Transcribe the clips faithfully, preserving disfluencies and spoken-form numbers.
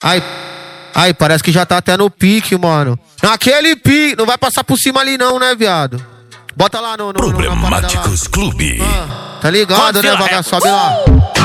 Ai, ai, parece que já tá até no pique, mano. Naquele pique, não vai passar por cima ali não, né, viado? Bota lá no... no Problemáticos Clube. Ah, tá ligado, né, vaga? Sobe lá.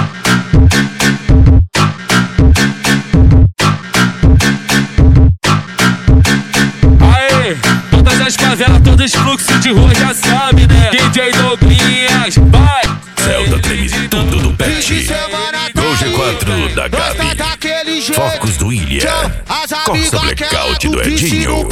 Aê, todas as favelas, todos os fluxos de rua já sabe, né? D J Douglinhas, vai! Zelda treme tudo do pet. Gol G quatro da Gabi. Focos do Ilha. Corsa Blackout do Edinho.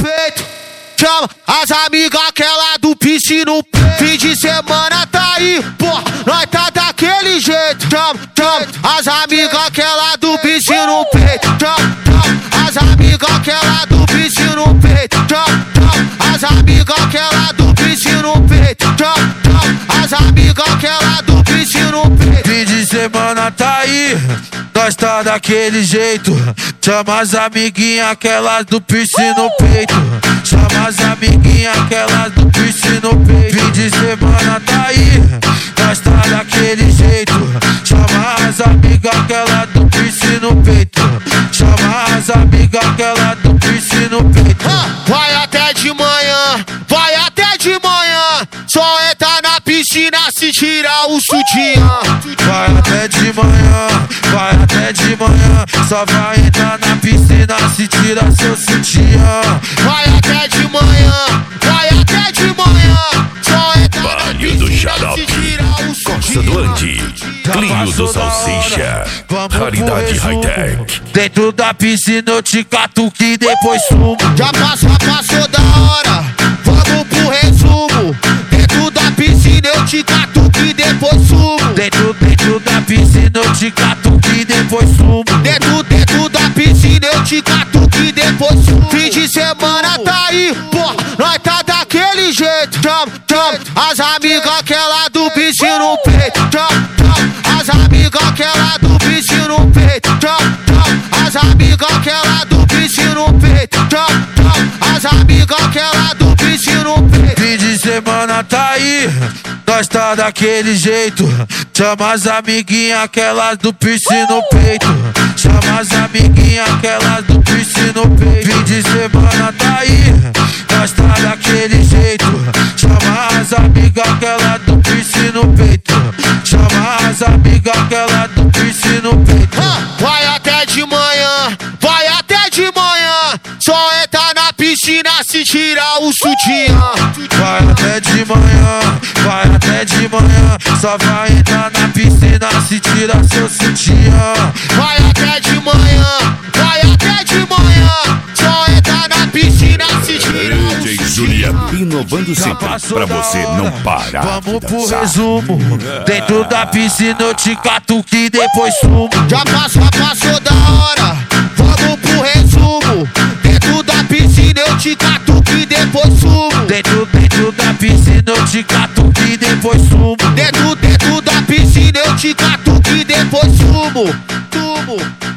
Chama as amigas aquela do piche no peito. Fim de semana tá aí, porra, nós tá daquele jeito. Chama, chama as amigas aquela do piche no peito. Chama, chama as amigas aquela do piche no peito. Chama, chama as amigas aquela do piche no peito. Chama, chama as amigas aquela do piche no peito. Fim de semana tá aí, nós tá daquele jeito. Chama as amiguinhas aquelas do piercing no peito. Chama as amiguinhas aquelas do piercing no peito. Fim de semana tá aí, nós tá daquele jeito. Chama as amigas aquelas do piercing no peito. Chama as amigas aquelas do piercing no peito. Vai até de manhã, vai até de manhã. Só entra na piscina se tirar o sutiã. Vai até de manhã, vai até de manhã. Só vai entrar na piscina se tirar seu sutiã. Vai até de manhã, vai até de manhã. Só entra na Vale do piscina Xarope. se tirar o Costa sutiã. do Andi. Clinho do Salsicha. Raridade high-tech. Dentro da piscina eu te catuque e depois sumo. Já passou, passou da hora, vamos pro resumo. Dentro da piscina eu te catuque e depois sumo. Dentro, dentro da piscina eu te catuque e depois sumo. Dentro, dentro da piscina eu te catuque e depois sumo. Fim de semana tá aí, porra, nós tá daquele jeito. Chama, chama as amigas aquela do piscina no peito. Chama, chama as amigas aquela do piscina no peito. Chama, chama as amigas aquela do piscina no peito. Chama, chama as amigas aquela do piscina no peito. Fim de semana tá aí, nós tá daquele jeito. Chama as amiguinhas aquelas do piercing no peito. Chama as amiguinhas aquelas do piercing no peito. Fim de semana tá aí, nós tá daquele jeito. Chama as amigas aquelas do piercing no peito. Chama as amigas aquelas do piercing no peito. Vai até de manhã, vai até de manhã. Só entra na piscina se tirar o sutiã. Vai até de manhã, vai até de manhã. Só vai entrar na piscina se tirar seu sutiã. Vai até de manhã, vai até de manhã. Só entra na piscina se tirar o D J sutiã. Julia inovando sempre pra você não parar. Vamos de pro dançar. resumo. Dentro da piscina eu te catuque e depois sumo. Já passou, passou da hora, vamos pro resumo. Dentro da piscina eu te catuque e depois sumo. Dentro, dentro da piscina eu te catuque e depois sumo. Dentro, dentro da piscina eu te catuque e depois sumo. Sumo.